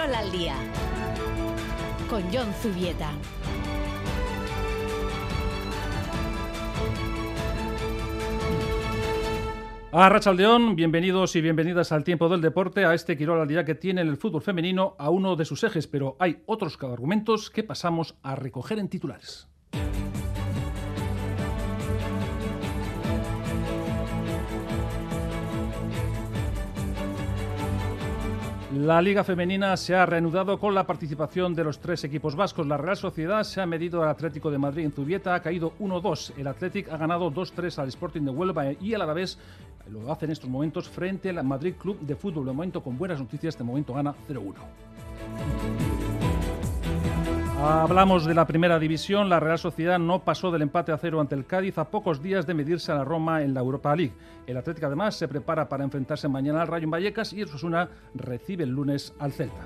Quirol al día con Jon Zubieta. Arratsaldeón, bienvenidos y bienvenidas al Tiempo del Deporte, a este Quirol al día que tiene el fútbol femenino a uno de sus ejes, pero hay otros argumentos que pasamos a recoger en titulares. La Liga Femenina se ha reanudado con la participación de los tres equipos vascos. La Real Sociedad se ha medido al Atlético de Madrid en Zubieta, ha caído 1-2. El Athletic ha ganado 2-3 al Sporting de Huelva y el Alavés lo hace en estos momentos frente al Madrid Club de Fútbol. De momento con buenas noticias, de momento gana 0-1. Hablamos de la primera división. La Real Sociedad no pasó del empate a 0 ante el Cádiz a pocos días de medirse a la Roma en la Europa League. El Atlético además se prepara para enfrentarse mañana al Rayo Vallecas y el Osasuna recibe el lunes al Celta.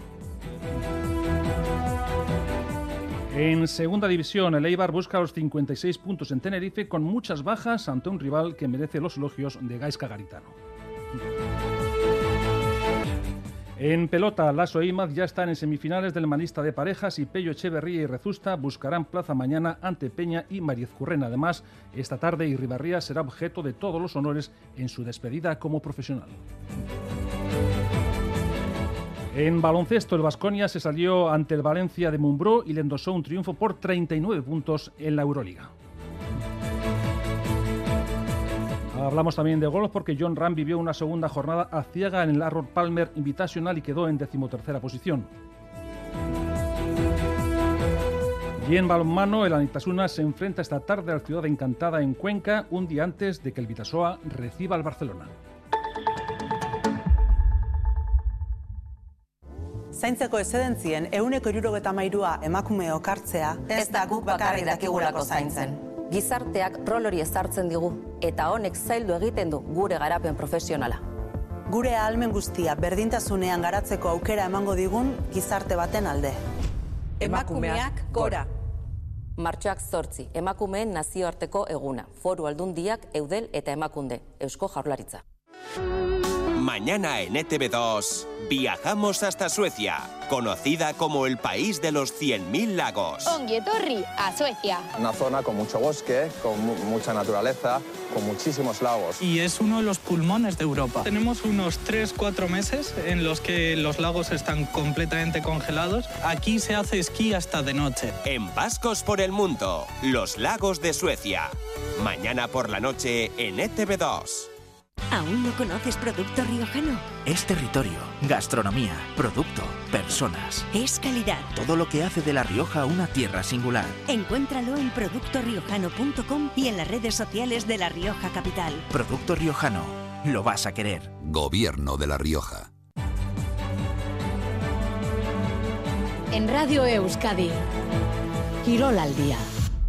En segunda división, el Eibar busca los 56 puntos en Tenerife con muchas bajas ante un rival que merece los elogios de Gaizka Garitano. En pelota, Lasso e Imaz ya están en semifinales del Manista de parejas y Pello Echeverría y Rezusta buscarán plaza mañana ante Peña y Mariezcurrena. Además, esta tarde Irribarría será objeto de todos los honores en su despedida como profesional. En baloncesto, el Baskonia se salió ante el Valencia de Mumbrú y le endosó un triunfo por 39 puntos en la Euroliga. Hablamos también de golf porque Jon Rahm vivió una segunda jornada aciaga en el Arnold Palmer Invitational y quedó en 13ª posición. Y en balonmano, el Anitasuna se enfrenta esta tarde a la Ciudad Encantada en Cuenca, un día antes de que el Vidasoa reciba al Barcelona. Zaintzeko eszedentzien 173 emakumeok hartzea ez da guk bakarrik dakigulako zaintzen. Gizarteak rol hori ezartzen digu eta honek zaildu egiten du gure garapen profesionala. Gure ahalmen guztia berdintasunean garatzeko aukera emango digun gizarte baten alde. Emakumeak gora. Martxoak 8, emakumeen nazioarteko eguna. Foru Aldundiak, Eudel eta Emakunde, Eusko Jaurlaritza. Mañana en ETV2 viajamos hasta Suecia, conocida como el país de los 100.000 lagos. Ongi etorri a Suecia. Una zona con mucho bosque, con mucha naturaleza, con muchísimos lagos. Y es uno de los pulmones de Europa. Tenemos unos 3-4 meses en los que los lagos están completamente congelados. Aquí se hace esquí hasta de noche. En Vascos por el Mundo, los lagos de Suecia. Mañana por la noche en ETV2. ¿Aún no conoces Producto Riojano? Es territorio, gastronomía, producto, personas. Es calidad. Todo lo que hace de La Rioja una tierra singular. Encuéntralo en productoriojano.com y en las redes sociales de La Rioja Capital. Producto Riojano, lo vas a querer. Gobierno de La Rioja. En Radio Euskadi, Quirol al día.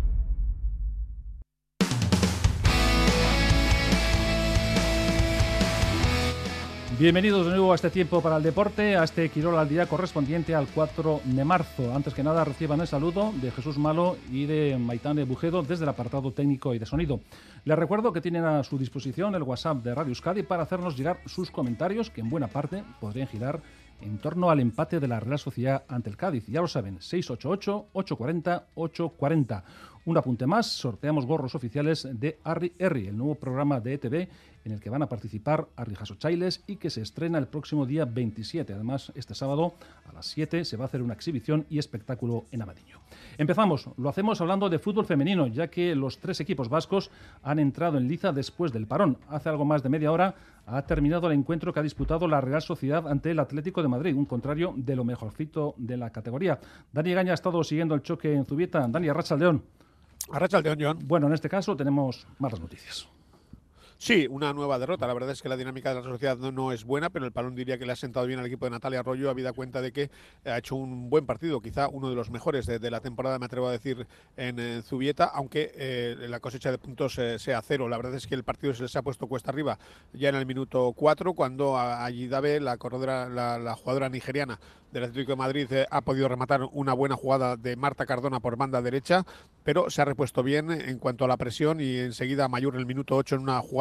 Bienvenidos de nuevo a este tiempo para el deporte, a este Quirol al día correspondiente al 4 de marzo. Antes que nada reciban el saludo de Jesús Malo y de Maitane Bujedo desde el apartado técnico y de sonido. Les recuerdo que tienen a su disposición el WhatsApp de Radio Euskadi para hacernos llegar sus comentarios, que en buena parte podrían girar en torno al empate de la Real Sociedad ante el Cádiz. Ya lo saben, 688-840-840. Un apunte más, sorteamos gorros oficiales de Arri Herri, el nuevo programa de ETV en el que van a participar Arri Jasochailes y que se estrena el próximo día 27. Además, este sábado a las 7 se va a hacer una exhibición y espectáculo en Abadiño. Empezamos, lo hacemos hablando de fútbol femenino, ya que los tres equipos vascos han entrado en liza después del parón. Hace algo más de media hora ha terminado el encuentro que ha disputado la Real Sociedad ante el Atlético de Madrid, un contrario de lo mejorcito de la categoría. Dani Gaña ha estado siguiendo el choque en Zubieta. Dani, arratsaldeón. Arratsaldeón, Jon. Bueno, en este caso tenemos malas noticias. Sí, una nueva derrota. La verdad es que la dinámica de la sociedad no es buena, pero el Palón diría que le ha sentado bien al equipo de Natalia Arroyo, habida cuenta de que ha hecho un buen partido, quizá uno de los mejores de la temporada, me atrevo a decir, en Zubieta, aunque la cosecha de puntos sea cero. La verdad es que el partido se les ha puesto cuesta arriba ya en el minuto 4, cuando Ayidabe, la jugadora nigeriana del Atlético de Madrid, ha podido rematar una buena jugada de Marta Cardona por banda derecha, pero se ha repuesto bien en cuanto a la presión y enseguida Mayur en el minuto 8 en una jugada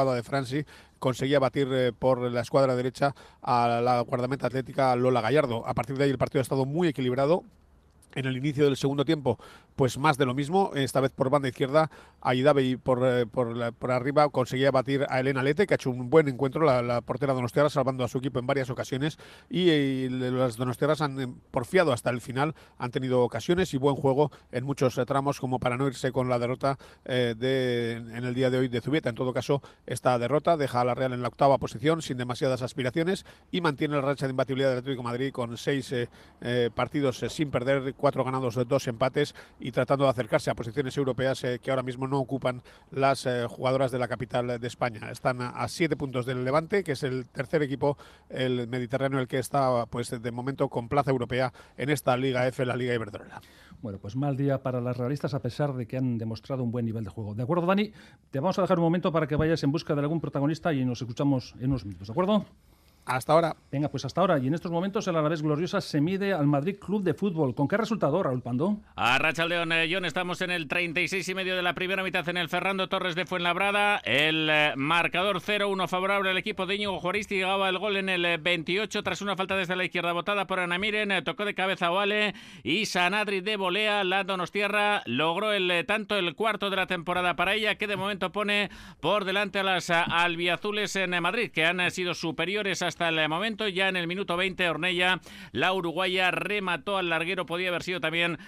jugada de Franci, conseguía batir por la escuadra derecha a la guardameta atlética Lola Gallardo. A partir de ahí el partido ha estado muy equilibrado. En el inicio del segundo tiempo, pues más de lo mismo, esta vez por banda izquierda, Aidave por arriba conseguía batir a Elena Lete, que ha hecho un buen encuentro, la portera donostiarra, salvando a su equipo en varias ocasiones, y las donostiarras han porfiado hasta el final, han tenido ocasiones y buen juego en muchos tramos, como para no irse con la derrota en el día de hoy de Zubieta. En todo caso, esta derrota deja a la Real en la 8ª posición, sin demasiadas aspiraciones, y mantiene la racha de imbatibilidad del Atlético de Madrid con 6 partidos sin perder, 4 ganados, 2 empates, y tratando de acercarse a posiciones europeas que ahora mismo no ocupan las jugadoras de la capital de España. Están a 7 puntos del Levante, que es el tercer equipo, el Mediterráneo, el que está pues de momento con plaza europea en esta Liga F, la Liga Iberdrola. Bueno, pues mal día para las realistas, a pesar de que han demostrado un buen nivel de juego. ¿De acuerdo, Dani? Te vamos a dejar un momento para que vayas en busca de algún protagonista y nos escuchamos en unos minutos, ¿de acuerdo? Hasta ahora. Venga, pues hasta ahora. Y en estos momentos el Alavés Gloriosa se mide al Madrid Club de Fútbol. ¿Con qué resultado, Raúl Pando? Arratsaldeon, John, estamos en el 36,5 de la primera mitad en el Ferrando Torres de Fuenlabrada. El marcador 0-1 favorable al equipo de Íñigo Juaristi. Llegaba el gol en el 28 tras una falta desde la izquierda botada por Ana Miren. Tocó de cabeza Oale y Sanadri de volea. La donostiarra logró el tanto, el cuarto de la temporada para ella, que de momento pone por delante a las albiazules en Madrid, que han sido superiores hasta el momento. Ya en el minuto 20, Ornella, la uruguaya, remató al larguero. Podía haber sido también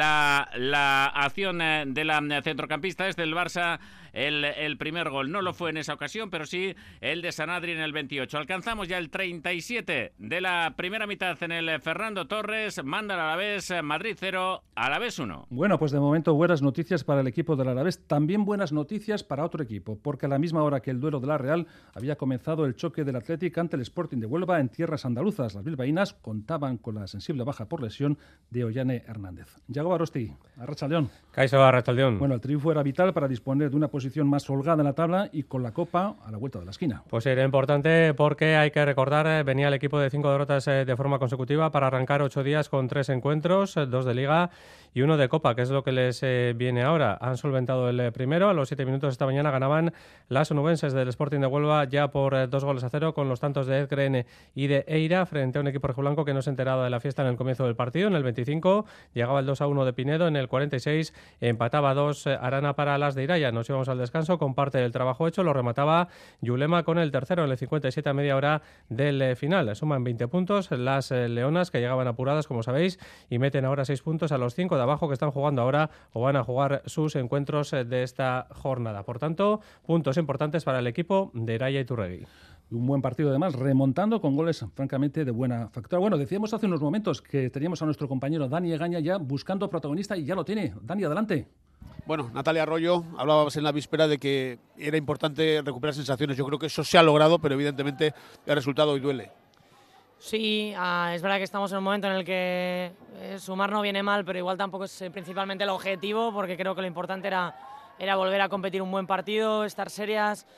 la acción de la centrocampista del Barça. El primer gol no lo fue en esa ocasión, pero sí el de Sanadri en el 28. Alcanzamos ya el 37 de la primera mitad en el Fernando Torres. Manda el Alavés, Madrid 0, Alavés 1. Bueno, pues de momento buenas noticias para el equipo del Alavés. También buenas noticias para otro equipo, porque a la misma hora que el duelo de la Real había comenzado el choque del Athletic ante el Sporting de Huelva en tierras andaluzas. Las bilbaínas contaban con la sensible baja por lesión de Ollane Hernández. Yago Arosti, arratsaldeon. Kaixo, arratsaldeon. Bueno, el triunfo era vital para disponer de una posición más holgada en la tabla y con la Copa a la vuelta de la esquina. Pues era importante porque hay que recordar, venía el equipo de 5 derrotas de forma consecutiva para arrancar 8 días con 3 encuentros, 2 de Liga y 1 de Copa, que es lo que les viene ahora. Han solventado el primero. A los 7 minutos esta mañana ganaban las onubenses del Sporting de Huelva ya por 2-0 con los tantos de Edgren y de Eira frente a un equipo rojiblanco que no se enteraba de la fiesta en el comienzo del partido. En el 25 llegaba el 2-1 de Pinedo, en el 46 empataba 2 Arana para las de Iraya. Nos íbamos al descanso con parte del trabajo hecho, lo remataba Yulema con el tercero en el 57 a media hora del final. Suman 20 puntos las leonas, que llegaban apuradas, como sabéis, y meten ahora 6 puntos a los 5 de abajo, que están jugando ahora o van a jugar sus encuentros de esta jornada. Por tanto, puntos importantes para el equipo de Iraya y Turregui. Un buen partido además, remontando con goles francamente de buena factura. Bueno, decíamos hace unos momentos que teníamos a nuestro compañero Dani Egaña ya buscando protagonista y ya lo tiene. Dani, adelante. Bueno, Natalia Arroyo, hablabas en la víspera de que era importante recuperar sensaciones. Yo creo que eso se ha logrado, pero evidentemente el resultado hoy duele. Sí, es verdad que estamos en un momento en el que sumar no viene mal, pero igual tampoco es principalmente el objetivo, porque creo que lo importante era volver a competir un buen partido, estar serias.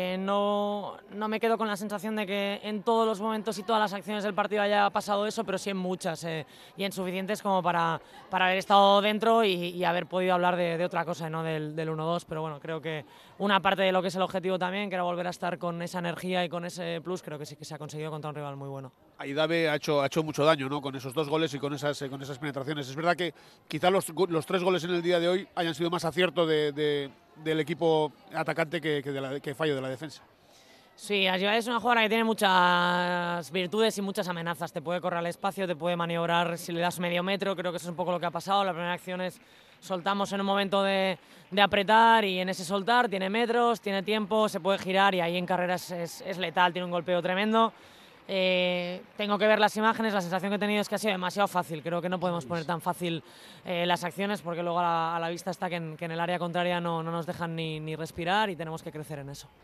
No me quedo con la sensación de que en todos los momentos y todas las acciones del partido haya pasado eso, pero sí en muchas y en suficientes como para haber estado dentro y haber podido hablar de otra cosa, no del 1-2. Pero bueno, creo que una parte de lo que es el objetivo también, que era volver a estar con esa energía y con ese plus, creo que sí que se ha conseguido contra un rival muy bueno. Aidave ha hecho mucho daño, ¿no?, con esos 2 goles y con esas penetraciones. Es verdad que quizá los 3 goles en el día de hoy hayan sido más acierto del equipo atacante que fallo de la defensa. Sí, Aidave es una jugadora que tiene muchas virtudes y muchas amenazas. Te puede correr al espacio, te puede maniobrar si le das medio metro. Creo que eso es un poco lo que ha pasado. La primera acción es soltamos en un momento de apretar, y en ese soltar tiene metros, tiene tiempo, se puede girar, y ahí en carreras es letal, tiene un golpeo tremendo. Tengo que ver las imágenes. La sensación que he tenido es que ha sido demasiado fácil. Creo que no podemos poner tan fácil las acciones, porque luego a la vista está que en el área contraria no nos dejan ni respirar, y tenemos que crecer en eso.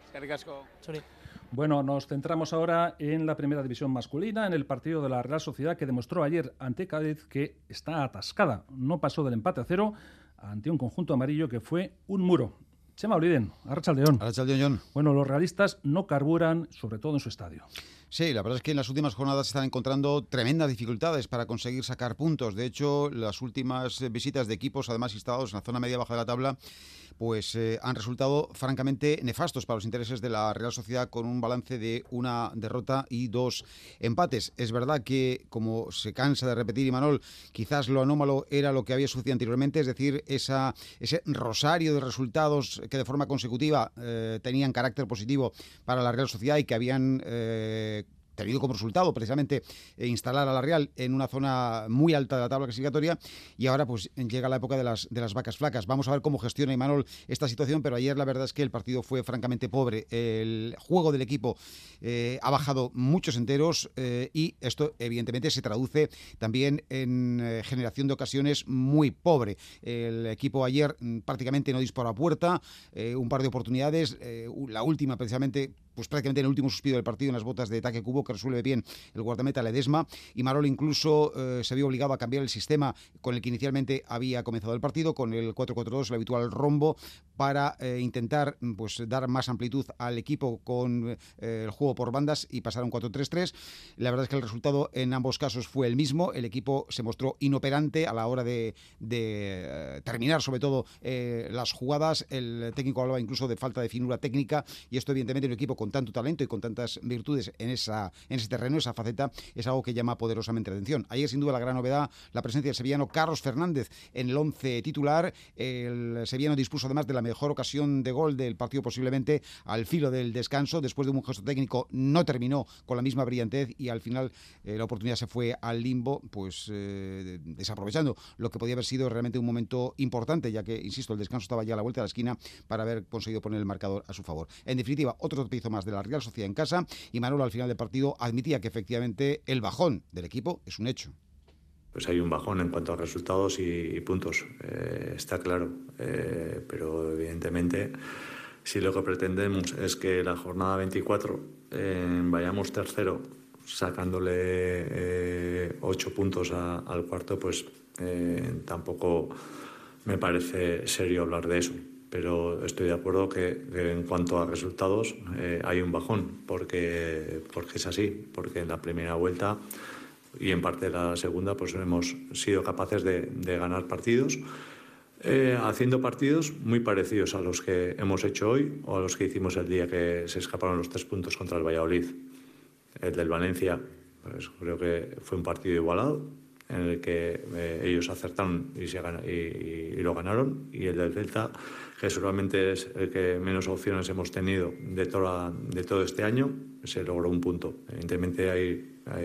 Bueno, nos centramos ahora en la primera división masculina, en el partido de la Real Sociedad, que demostró ayer ante Cádiz que está atascada. No pasó del empate a 0 ante un conjunto amarillo que fue un muro. Chema Oliden, arratsaldeon. Arratsaldeon, John. Bueno, los realistas no carburan, sobre todo en su estadio. Sí, la verdad es que en las últimas jornadas se están encontrando tremendas dificultades para conseguir sacar puntos. De hecho, las últimas visitas de equipos, además instalados en la zona media-baja de la tabla, pues han resultado francamente nefastos para los intereses de la Real Sociedad, con un balance de una derrota y 2 empates. Es verdad que, como se cansa de repetir Imanol, quizás lo anómalo era lo que había sucedido anteriormente, es decir, ese rosario de resultados que de forma consecutiva tenían carácter positivo para la Real Sociedad y que habían tenido como resultado precisamente instalar a la Real en una zona muy alta de la tabla clasificatoria, y ahora pues llega la época de las vacas flacas. Vamos a ver cómo gestiona Imanol esta situación, pero ayer la verdad es que el partido fue francamente pobre. El juego del equipo ha bajado muchos enteros y esto evidentemente se traduce también en generación de ocasiones muy pobre. El equipo ayer prácticamente no disparó a puerta, un par de oportunidades, la última precisamente pues prácticamente en el último suspiro del partido, en las botas de Take Kubo, que resuelve bien el guardameta Ledesma. Y Imanol incluso se vio obligado a cambiar el sistema con el que inicialmente había comenzado el partido, con el 4-4-2, el habitual rombo, para intentar pues dar más amplitud al equipo con el juego por bandas y pasar a un 4-3-3. La verdad es que el resultado en ambos casos fue el mismo. El equipo se mostró inoperante a la hora de terminar, sobre todo, las jugadas. El técnico hablaba incluso de falta de finura técnica, y esto evidentemente en un equipo con tanto talento y con tantas virtudes en ese terreno, esa faceta, es algo que llama poderosamente la atención. Ayer, sin duda, la gran novedad, la presencia del sevillano Carlos Fernández en el 11 titular. El sevillano dispuso además de la mejor ocasión de gol del partido, posiblemente al filo del descanso. Después de un gesto técnico no terminó con la misma brillantez y al final la oportunidad se fue al limbo, pues desaprovechando lo que podía haber sido realmente un momento importante, ya que, insisto, el descanso estaba ya a la vuelta de la esquina para haber conseguido poner el marcador a su favor. En definitiva, otro tropiezo más de la Real Sociedad en casa, y Manolo al final del partido admitía que efectivamente el bajón del equipo es un hecho. Pues hay un bajón en cuanto a resultados y puntos, está claro, pero evidentemente si lo que pretendemos es que la jornada 24 vayamos tercero sacándole 8 puntos al cuarto, pues tampoco me parece serio hablar de eso. Pero estoy de acuerdo que en cuanto a resultados hay un bajón, porque es así, porque en la primera vuelta y en parte de la segunda pues hemos sido capaces de ganar partidos, haciendo partidos muy parecidos a los que hemos hecho hoy o a los que hicimos el día que se escaparon los 3 puntos contra el Valladolid. El del Valencia, pues creo que fue un partido igualado, en el que ellos acertaron y lo ganaron, y el del Celta, que seguramente es el que menos opciones hemos tenido de todo este año, se logró un punto. Evidentemente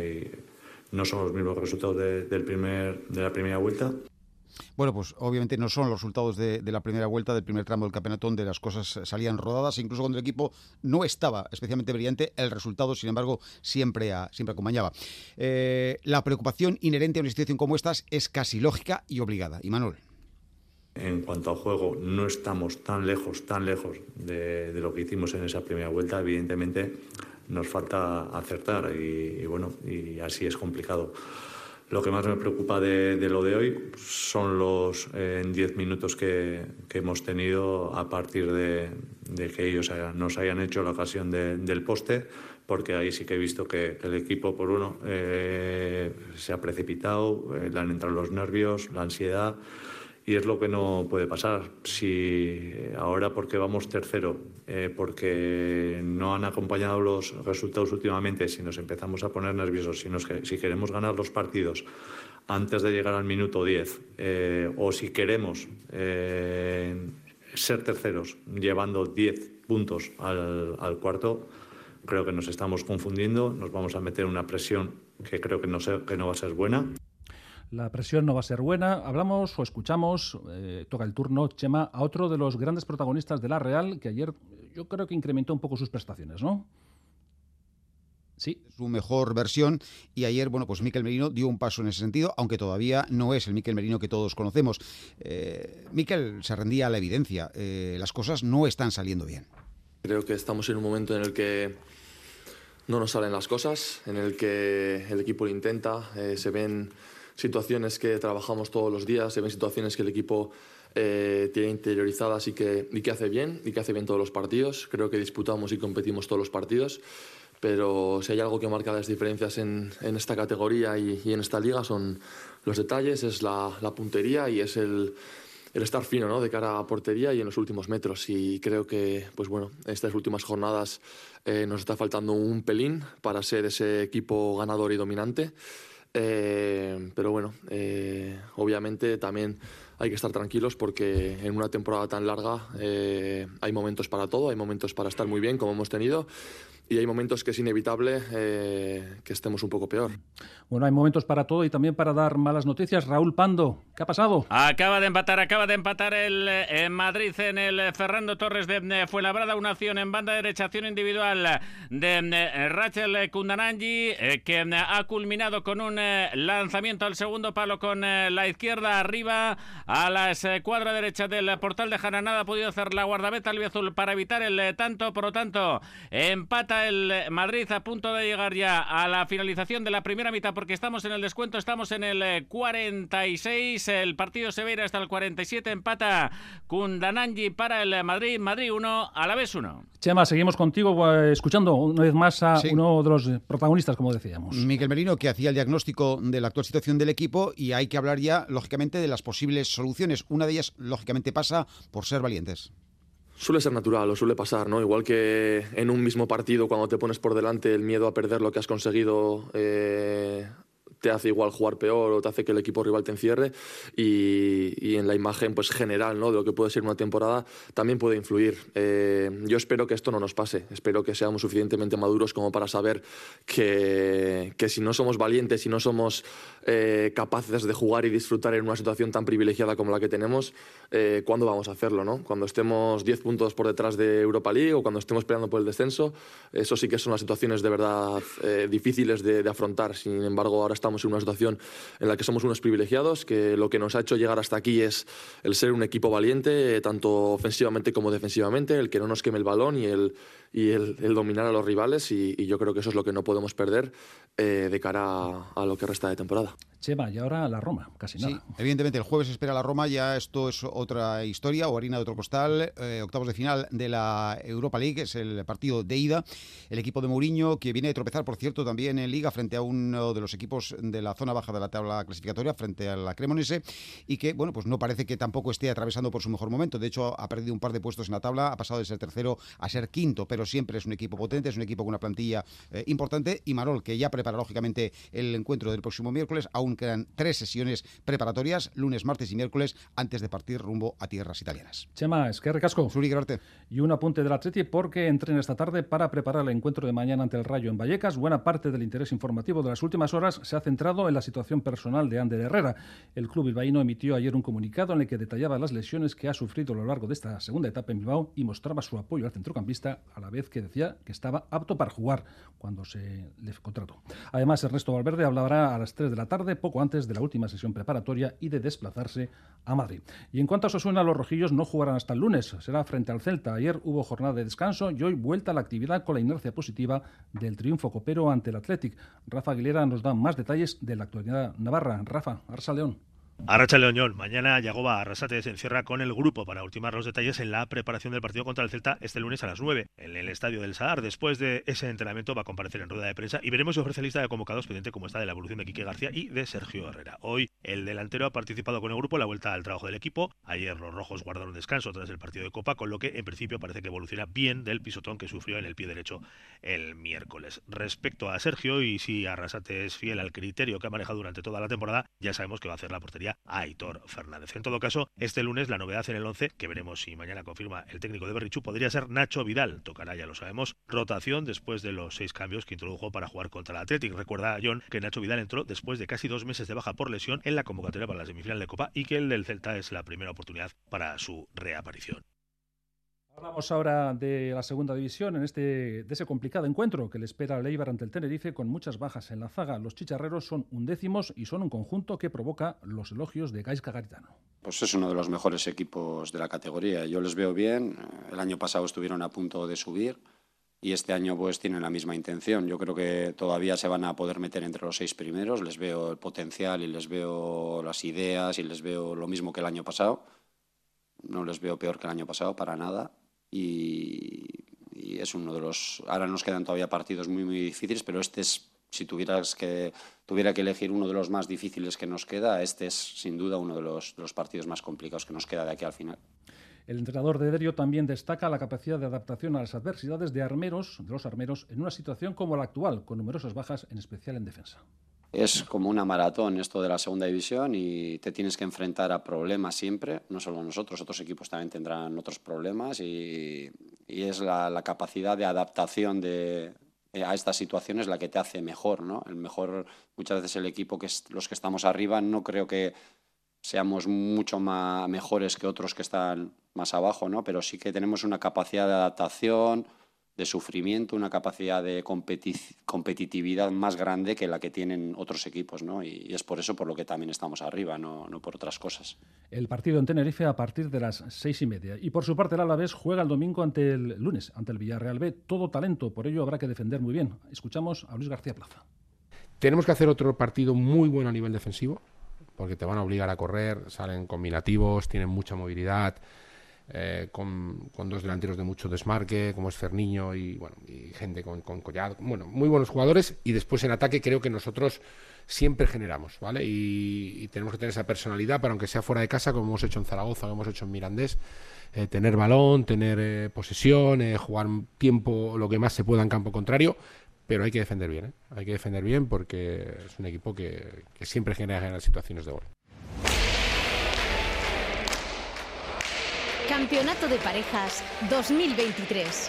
no son los mismos resultados de la primera vuelta. Bueno, pues obviamente no son los resultados de la primera vuelta, del primer tramo del campeonato, donde las cosas salían rodadas, incluso cuando el equipo no estaba especialmente brillante, el resultado, sin embargo, siempre acompañaba. La preocupación inherente a una situación como esta es casi lógica y obligada. Imanol. En cuanto al juego, no estamos tan lejos de lo que hicimos en esa primera vuelta. Evidentemente nos falta acertar y así es complicado. Lo que más me preocupa de lo de hoy son los 10 minutos que hemos tenido a partir de que ellos nos hayan hecho la ocasión del poste, porque ahí sí que he visto que el equipo, por uno, se ha precipitado, le han entrado los nervios, la ansiedad, y es lo que no puede pasar. Si ahora, porque vamos tercero, porque no han acompañado los resultados últimamente, si nos empezamos a poner nerviosos, si queremos ganar los partidos antes de llegar al minuto 10, o si queremos ser terceros llevando 10 puntos al cuarto, creo que nos estamos confundiendo, nos vamos a meter una presión que creo que no va a ser buena. La presión no va a ser buena. Hablamos o escuchamos, toca el turno, Chema, a otro de los grandes protagonistas de la Real, que ayer yo creo que incrementó un poco sus prestaciones, ¿no? Sí. Su mejor versión, y ayer, bueno, pues Mikel Merino dio un paso en ese sentido, aunque todavía no es el Mikel Merino que todos conocemos. Mikel se rendía a la evidencia. Las cosas no están saliendo bien. Creo que estamos en un momento en el que no nos salen las cosas, en el que el equipo lo intenta, se ven situaciones que trabajamos todos los días, se ven situaciones que el equipo tiene interiorizadas y que hace bien todos los partidos. Creo que disputamos y competimos todos los partidos, pero si hay algo que marca las diferencias en esta categoría y en esta liga son los detalles, es la puntería y es el estar fino, ¿no?, de cara a portería y en los últimos metros. Y creo que, pues bueno, estas últimas jornadas nos está faltando un pelín para ser ese equipo ganador y dominante. Pero bueno, obviamente también hay que estar tranquilos porque en una temporada tan larga hay momentos para todo, hay momentos para estar muy bien, como hemos tenido, y hay momentos que es inevitable que estemos un poco peor. Bueno, hay momentos para todo y también para dar malas noticias. Raúl Pando, ¿qué ha pasado? Acaba de empatar el Madrid en el Fernando Torres de Fuenlabrada. Una acción en banda derecha, acción individual de Rachel Kundananji, que ha culminado con un lanzamiento al segundo palo con la izquierda arriba a la escuadra derecha del portal de Jana. Nada ha podido hacer la guardameta albiazul para evitar el tanto. Por lo tanto, empata el Madrid a punto de llegar ya a la finalización de la primera mitad, porque estamos en el descuento, estamos en el 46, el partido se va a ir hasta el 47, empata Kundananji para el Madrid, Madrid 1, Alavés 1. Chema, seguimos contigo escuchando una vez más a uno de los protagonistas, como decíamos. Miquel Merino, que hacía el diagnóstico de la actual situación del equipo, y hay que hablar ya, lógicamente, de las posibles soluciones. Una de ellas, lógicamente, pasa por ser valientes. Suele ser natural o suele pasar, ¿no? Igual que en un mismo partido, cuando te pones por delante, el miedo a perder lo que has conseguido te hace igual jugar peor o te hace que el equipo rival te encierre, y en la imagen pues general, ¿no?, de lo que puede ser una temporada también puede influir. Yo espero que esto no nos pase, espero que seamos suficientemente maduros como para saber que si no somos valientes, si no somos capaces de jugar y disfrutar en una situación tan privilegiada como la que tenemos, ¿cuándo vamos a hacerlo, no? Cuando estemos 10 puntos por detrás de Europa League o cuando estemos peleando por el descenso. Eso sí que son las situaciones de verdad difíciles de afrontar. Sin embargo, ahora estamos en una situación en la que somos unos privilegiados, que lo que nos ha hecho llegar hasta aquí es el ser un equipo valiente, tanto ofensivamente como defensivamente, el que no nos queme el balón y el dominar a los rivales, y yo creo que eso es lo que no podemos perder de cara a lo que resta de temporada. Chema, y ahora la Roma, casi nada. Sí, evidentemente el jueves espera la Roma, ya esto es otra historia o harina de otro costal. Octavos de final de la Europa League, es el partido de ida. El equipo de Mourinho, que viene de tropezar, por cierto, también en Liga frente a uno de los equipos de la zona baja de la tabla clasificatoria, frente a la Cremonese, y que, bueno, pues no parece que tampoco esté atravesando por su mejor momento. De hecho, ha perdido un par de puestos en la tabla, ha pasado de ser tercero a ser quinto, pero siempre es un equipo potente, es un equipo con una plantilla importante. Y Marol, que ya prepara lógicamente el encuentro del próximo miércoles, aún quedan 3 sesiones preparatorias, lunes, martes y miércoles, antes de partir rumbo a tierras italianas. Chema, es que recasco. Zuri, Gerarte. Y un apunte del Atleti, porque entrena esta tarde para preparar el encuentro de mañana ante el Rayo en Vallecas. Buena parte del interés informativo de las últimas horas se ha centrado en la situación personal de Ander Herrera. El club bilbaíno emitió ayer un comunicado en el que detallaba las lesiones que ha sufrido a lo largo de esta segunda etapa en Bilbao y mostraba su apoyo al centrocampista, a la vez que decía que estaba apto para jugar cuando se le contrató. Además, Ernesto Valverde hablará a las 3 de la tarde, poco antes de la última sesión preparatoria y de desplazarse a Madrid. Y en cuanto a Osasuna, los rojillos no jugarán hasta el lunes. Será frente al Celta. Ayer hubo jornada de descanso y hoy vuelta a la actividad con la inercia positiva del triunfo copero ante el Athletic. Rafa Aguilera nos da más detalles de la actualidad navarra. Rafa, Arsa León. Arratsaldeon. Mañana Yagoba Arrasate se encierra con el grupo para ultimar los detalles en la preparación del partido contra el Celta este lunes a las 9 en el estadio del Sadar. Después de ese entrenamiento va a comparecer en rueda de prensa y veremos si ofrece lista de convocados pendiente como está de la evolución de Quique García y de Sergio Herrera. Hoy el delantero ha participado con el grupo en la vuelta al trabajo del equipo. Ayer los rojos guardaron descanso tras el partido de Copa, con lo que en principio parece que evoluciona bien del pisotón que sufrió en el pie derecho el miércoles. Respecto a Sergio, y si Arrasate es fiel al criterio que ha manejado durante toda la temporada, ya sabemos que va a hacer la portería a Aitor Fernández. En todo caso, este lunes la novedad en el 11, que veremos si mañana confirma el técnico de Berrichú, podría ser Nacho Vidal. Tocará, ya lo sabemos, rotación después de los 6 cambios que introdujo para jugar contra el Athletic. Recuerda, John, que Nacho Vidal entró después de casi 2 meses de baja por lesión en la convocatoria para la semifinal de Copa y que el del Celta es la primera oportunidad para su reaparición. Hablamos ahora de la segunda división, de ese complicado encuentro que le espera al Eibar ante el Tenerife, con muchas bajas en la zaga. Los chicharreros son 11º y son un conjunto que provoca los elogios de Gaizka Garitano. Pues es uno de los mejores equipos de la categoría. Yo les veo bien. El año pasado estuvieron a punto de subir y este año pues tienen la misma intención. Yo creo que todavía se van a poder meter entre los 6 primeros. Les veo el potencial y les veo las ideas y les veo lo mismo que el año pasado. No les veo peor que el año pasado, para nada. Y y es uno de los... Ahora nos quedan todavía partidos muy, muy difíciles, pero este es, si tuviera que elegir uno de los más difíciles que nos queda, este es sin duda uno de los partidos más complicados que nos queda de aquí al final. El entrenador de Derio también destaca la capacidad de adaptación a las adversidades de los armeros en una situación como la actual, con numerosas bajas, en especial en defensa. Es como una maratón esto de la segunda división y te tienes que enfrentar a problemas siempre, no solo nosotros, otros equipos también tendrán otros problemas y es la capacidad de adaptación a estas situaciones la que te hace mejor, ¿no? El mejor, muchas veces el equipo, los que estamos arriba, no creo que seamos mucho más mejores que otros que están más abajo, ¿no? Pero sí que tenemos una capacidad de adaptación, de sufrimiento, una capacidad de competitividad más grande que la que tienen otros equipos, ¿no? Y es por eso por lo que también estamos arriba, no por otras cosas. El partido en Tenerife a partir de las 6:30. Y por su parte el Alavés juega el domingo lunes ante el Villarreal B. Todo talento, por ello habrá que defender muy bien. Escuchamos a Luis García Plaza. Tenemos que hacer otro partido muy bueno a nivel defensivo, porque te van a obligar a correr, salen combinativos, tienen mucha movilidad, con dos delanteros de mucho desmarque, como es Ferniño y gente con Collado, muy buenos jugadores, y después en ataque creo que nosotros siempre generamos, ¿vale? Y tenemos que tener esa personalidad para, aunque sea fuera de casa, como hemos hecho en Zaragoza, como hemos hecho en Mirandés, tener balón, tener posesión, jugar tiempo lo que más se pueda en campo contrario, pero hay que defender bien, hay que defender bien porque es un equipo que siempre genera situaciones de gol. Campeonato de Parejas 2023.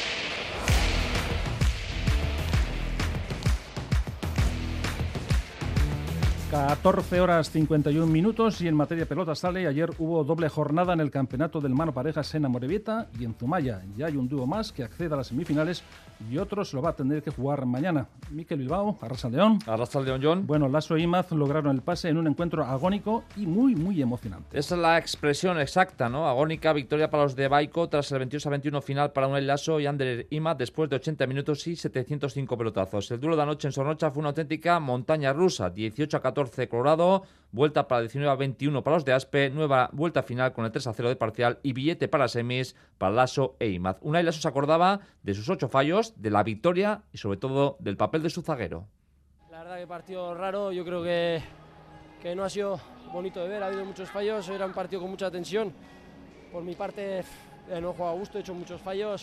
14:51 y en materia de pelota sale. Ayer hubo doble jornada en el campeonato del mano parejas en Amorebieta y en Zumaya. Ya hay un dúo más que accede a las semifinales y otro se lo va a tener que jugar mañana. Mikel Bilbao, Arrasaleón. Arrasaleón, John. Bueno, Lasso e Imaz lograron el pase en un encuentro agónico y muy, muy emocionante. Esa es la expresión exacta, ¿no? Agónica victoria para los de Baico tras el 22-21 final para Unai Lasso y Ander Imaz después de 80 minutos y 705 pelotazos. El duelo de anoche en Zornocha fue una auténtica montaña rusa. 18-14 Colorado, vuelta para 19-21 para los de Aspe, nueva vuelta final con el 3-0 de parcial y billete para semis para Lasso e Imaz. Unai Lasso se acordaba de sus 8 fallos, de la victoria y sobre todo del papel de su zaguero. La verdad que partido raro, yo creo que no ha sido bonito de ver, ha habido muchos fallos, era un partido con mucha tensión. Por mi parte no he jugado a gusto, he hecho muchos fallos,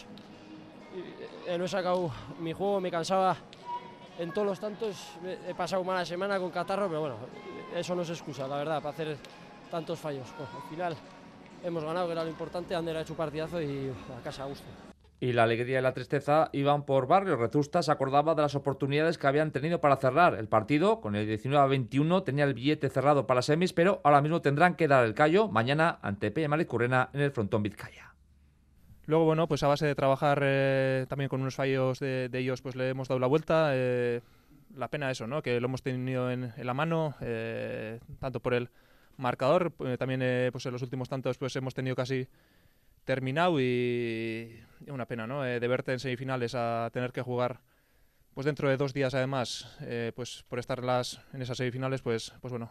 no he sacado mi juego, me cansaba. En todos los tantos he pasado mala semana con catarro, pero bueno, eso no es excusa, la verdad, para hacer tantos fallos. Bueno, al final hemos ganado, que era lo importante, Ander ha hecho un partidazo y a casa a gusto. Y la alegría y la tristeza iban por barrio. Rezusta se acordaba de las oportunidades que habían tenido para cerrar el partido. Con el 19-21 tenía el billete cerrado para semis, pero ahora mismo tendrán que dar el callo mañana ante Peña Marizcurrena en el frontón Vizcaya. Luego, bueno, pues a base de trabajar también con unos fallos de ellos, pues le hemos dado la vuelta. La pena eso, ¿no? Que lo hemos tenido en la mano, tanto por el marcador, también pues en los últimos tantos pues hemos tenido casi terminado y una pena, ¿no? De verte en semifinales a tener que jugar pues dentro de 2 días además, pues por estar en esas semifinales, pues bueno...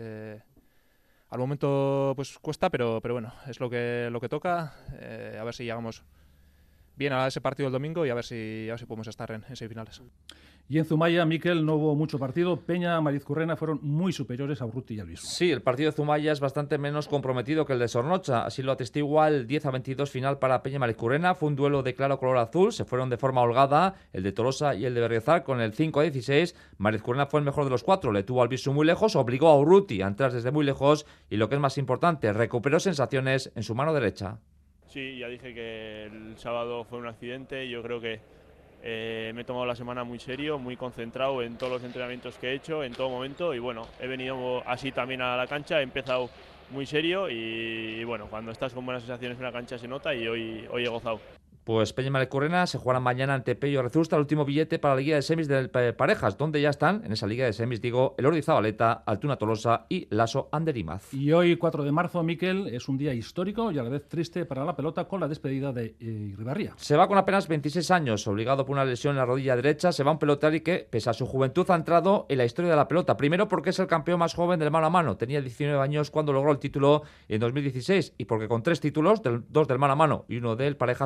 Al momento pues cuesta, pero bueno, es lo que toca. A ver si llegamos bien a ese partido el domingo y a ver si podemos estar en semifinales. Y en Zumaya, Mikel, no hubo mucho partido. Peña, Marizcurrena fueron muy superiores a Urruti y al Bispo. Sí, el partido de Zumaya es bastante menos comprometido que el de Zornocha. Así lo atestigua el 10-22 final para Peña Marizcurrena. Fue un duelo de claro color azul. Se fueron de forma holgada el de Tolosa y el de Berriozar con el 5-16. Marizcurrena fue el mejor de los 4. Le tuvo al Bispo muy lejos, obligó a Urruti a entrar desde muy lejos y lo que es más importante, recuperó sensaciones en su mano derecha. Sí, ya dije que el sábado fue un accidente. Yo creo que me he tomado la semana muy serio, muy concentrado en todos los entrenamientos que he hecho, en todo momento. Y bueno, he venido así también a la cancha, he empezado muy serio y bueno, cuando estás con buenas sensaciones en la cancha se nota y hoy he gozado. Pues Peña Marizcurrena se jugará mañana ante Pello Rezusta, el último billete para la Liga de Semis de Parejas, donde ya están en esa Liga de Semis, digo, Elordi Zabaleta, Altuna Tolosa y Lasso Ander Imaz. Y hoy, 4 de marzo, Mikel, es un día histórico y a la vez triste para la pelota con la despedida de Irribarría. Se va con apenas 26 años, obligado por una lesión en la rodilla derecha, se va un pelotari que, pese a su juventud, ha entrado en la historia de la pelota. Primero porque es el campeón más joven del mano a mano, tenía 19 años cuando logró el título en 2016 y porque con 3 títulos, 2 del mano a mano y 1 del Parejas, iguala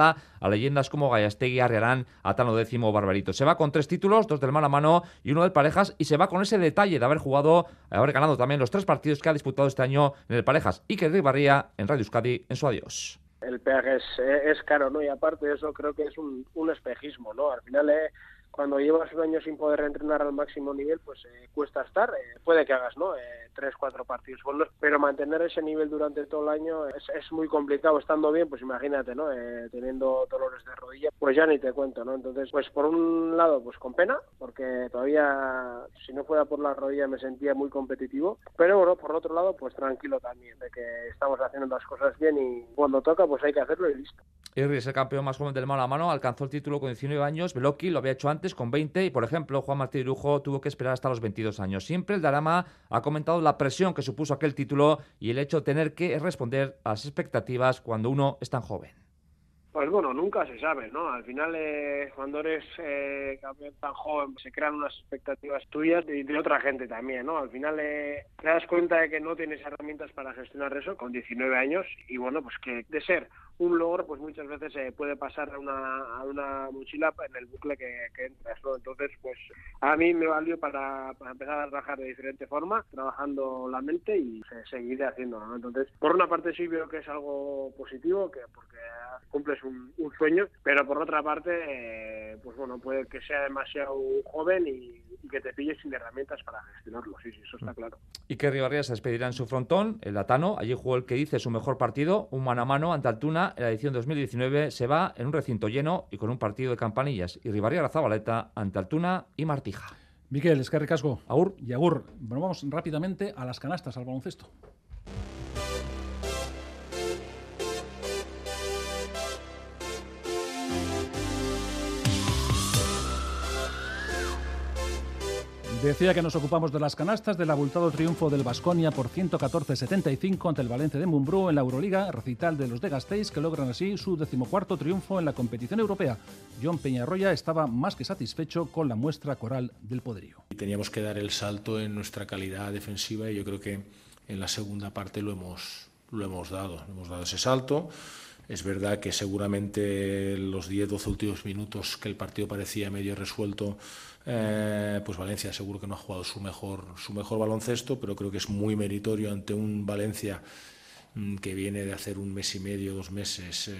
deja a leyendas como Gallastegui, Arriarán, Atano Décimo, Barbarito. Se va con 3 títulos, 2 del mano a mano y 1 del parejas, y se va con ese detalle de haber ganado también los 3 partidos que ha disputado este año en el parejas. Iker Ribarría en Radio Euskadi en su adiós. El peaje es caro, ¿no? Y aparte de eso creo que es un espejismo, ¿no? Al final, cuando llevas un año sin poder entrenar al máximo nivel, pues cuesta estar. Puede que hagas, ¿no? 3-4 partidos buenos, pero mantener ese nivel durante todo el año es muy complicado. Estando bien, pues imagínate, ¿no? Teniendo dolores de rodilla, pues ya ni te cuento, ¿no? Entonces, pues por un lado, pues con pena, porque todavía, si no fuera por la rodilla, me sentía muy competitivo, pero bueno, por otro lado, pues tranquilo también, de que estamos haciendo las cosas bien y cuando toca, pues hay que hacerlo y listo. Irri es el campeón más joven del mano a mano, alcanzó el título con 19 años, Beloki lo había hecho antes con 20 y, por ejemplo, Juan Martí Irujo tuvo que esperar hasta los 22 años. Siempre el Darama ha comentado la presión que supuso aquel título y el hecho de tener que responder a las expectativas cuando uno es tan joven. Pues bueno, nunca se sabe, ¿no? Al final, cuando eres campeón tan joven, se crean unas expectativas tuyas y de otra gente también, ¿no? Al final te das cuenta de que no tienes herramientas para gestionar eso con 19 años y bueno, pues que de ser un logro, pues muchas veces puede pasar a una mochila en el bucle que entras, ¿no? Entonces, pues a mí me valió para empezar a trabajar de diferente forma, trabajando la mente y seguiré haciéndolo, ¿no? Entonces, por una parte sí veo que es algo positivo, porque cumples un sueño, pero por otra parte, pues bueno, puede que sea demasiado joven y que te pilles sin herramientas para gestionarlo, sí, eso está claro. Iker Ribarría se despedirá en su frontón, el Atano, allí jugó el que dice su mejor partido, un mano a mano ante Altuna, en la edición 2019 se va en un recinto lleno y con un partido de campanillas, y Ribarría la Zabaleta ante Altuna y Martija. Miquel, eskerrik asko. Agur. Y agur. Bueno, vamos rápidamente a las canastas, al baloncesto. Decía que nos ocupamos de las canastas del abultado triunfo del Baskonia por 114-75 ante el Valencia de Mumbrú en la Euroliga, recital de los de Gasteiz, que logran así su 14º triunfo en la competición europea. John Peñarroya estaba más que satisfecho con la muestra coral del poderío. Teníamos que dar el salto en nuestra calidad defensiva y yo creo que en la segunda parte lo hemos dado ese salto. Es verdad que seguramente los 10-12 últimos minutos que el partido parecía medio resuelto, pues Valencia seguro que no ha jugado su mejor baloncesto, pero creo que es muy meritorio ante un Valencia que viene de hacer un mes y medio, 2 meses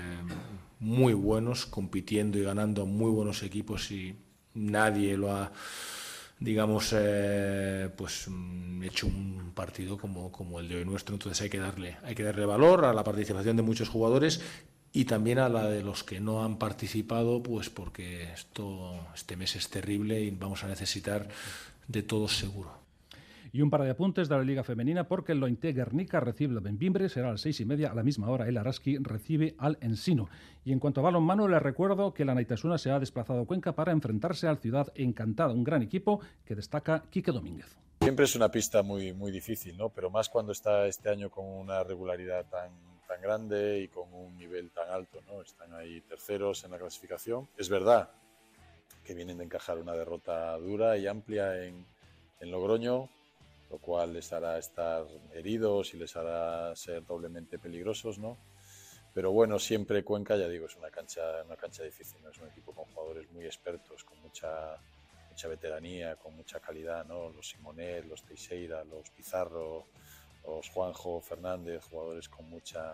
muy buenos, compitiendo y ganando a muy buenos equipos y nadie lo ha, digamos, pues hecho un partido como el de hoy nuestro. Entonces hay que darle valor a la participación de muchos jugadores y también a la de los que no han participado, pues porque este mes es terrible y vamos a necesitar de todos seguro. Y un par de apuntes de la Liga Femenina, porque el Lointe Guernica recibe el Benvimbre, será a las 6:30, a la misma hora el Araski recibe al Ensino. Y en cuanto a balonmano, les recuerdo que la Naitasuna se ha desplazado a Cuenca para enfrentarse al Ciudad Encantada, un gran equipo que destaca Quique Domínguez. Siempre es una pista muy difícil, ¿no? Pero más cuando está este año con una regularidad tan grande y con un nivel tan alto, ¿no? Están ahí terceros en la clasificación. Es verdad que vienen de encajar una derrota dura y amplia en Logroño, lo cual les hará estar heridos y les hará ser doblemente peligrosos, ¿no? Pero bueno, siempre Cuenca, ya digo, es una cancha difícil, ¿no? Es un equipo con jugadores muy expertos, con mucha veteranía, con mucha calidad, ¿no? Los Simonet, los Teixeira, los Pizarro, los Juanjo Fernández, jugadores con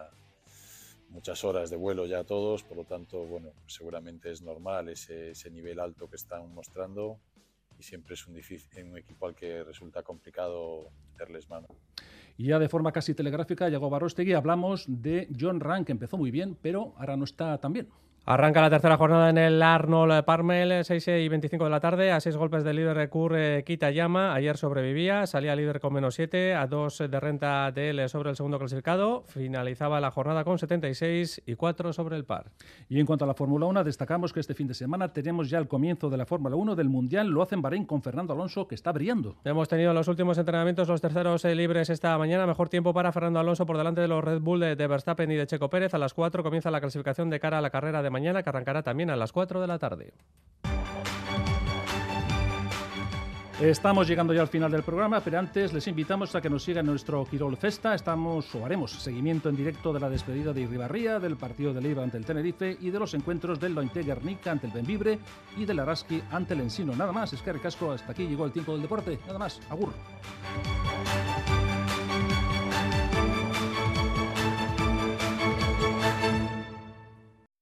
muchas horas de vuelo ya todos, por lo tanto, bueno, seguramente es normal ese nivel alto que están mostrando y siempre es un equipo al que resulta complicado meterles mano. Y ya de forma casi telegráfica, llegó Barostegui, hablamos de John Rank, que empezó muy bien, pero ahora no está tan bien. Arranca la tercera jornada en el Arnold Parmel, 6:25 de la tarde, a 6 golpes del líder Kur Kitayama. Ayer sobrevivía, salía líder con -7, a 2 de renta de él sobre el segundo clasificado. Finalizaba la jornada con 76 y 4 sobre el par. Y en cuanto a la Fórmula 1, destacamos que este fin de semana tenemos ya el comienzo de la Fórmula 1 del Mundial. Lo hace en Bahrein con Fernando Alonso, que está brillando. Hemos tenido los últimos entrenamientos, los terceros libres esta mañana. Mejor tiempo para Fernando Alonso por delante de los Red Bull de Verstappen y de Checo Pérez. A las 4 comienza la clasificación de cara a la carrera de mañana, que arrancará también a las 4 de la tarde. Estamos llegando ya al final del programa, pero antes les invitamos a que nos sigan en nuestro Quirol Festa. Haremos seguimiento en directo de la despedida de Irribarría, del partido del Eibar ante el Tenerife y de los encuentros del Lointe Guernica ante el Benvibre y del Araski ante el Ensino. Nada más, es que ricasco, hasta aquí llegó el tiempo del deporte. Nada más, agur.